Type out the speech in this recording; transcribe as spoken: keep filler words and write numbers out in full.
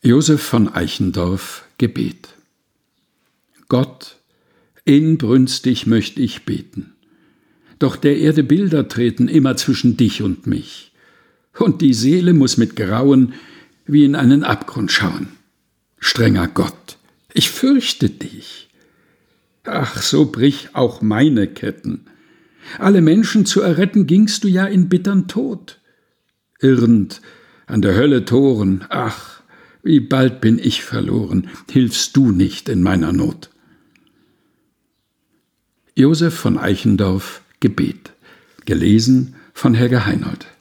Josef von Eichendorff, Gebet. Gott, inbrünstig möcht ich beten, doch der Erde Bilder treten immer zwischen dich und mich, und die Seele muß mit Grauen wie in einen Abgrund schauen. Strenger Gott, ich fürchte dich. Ach, so brich auch meine Ketten. Alle Menschen zu erretten, gingst du ja in bittern Tod. Irrend an der Hölle Toren, ach, wie bald bin ich verloren, hilfst du nicht in meiner Not. Josef von Eichendorff, Gebet. Gelesen von Helga Heinold.